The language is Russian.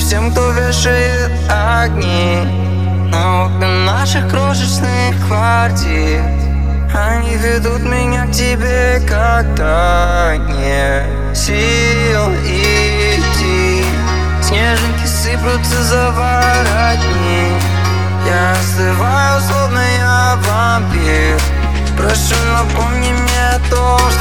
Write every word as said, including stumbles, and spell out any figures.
всем, кто вешает огни на окна наших крошечных квартир. Они ведут меня к тебе, когда нет сил идти. Снежинки сыплются за воротник. Я остываю, словно я вампир. Прошу, напомни мне то, что